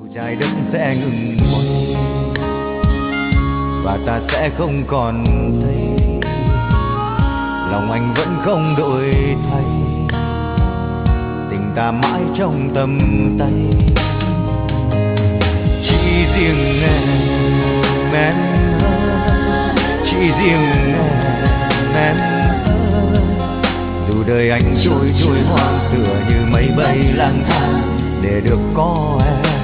trái đất sẽ ngừng quay và ta sẽ không còn thấy, lòng anh vẫn không đổi thay, tình ta mãi trong tầm tay. Chỉ riêng em chỉ riêng em dù đời anh trôi hoang tựa như mây bay lang thang để được có em.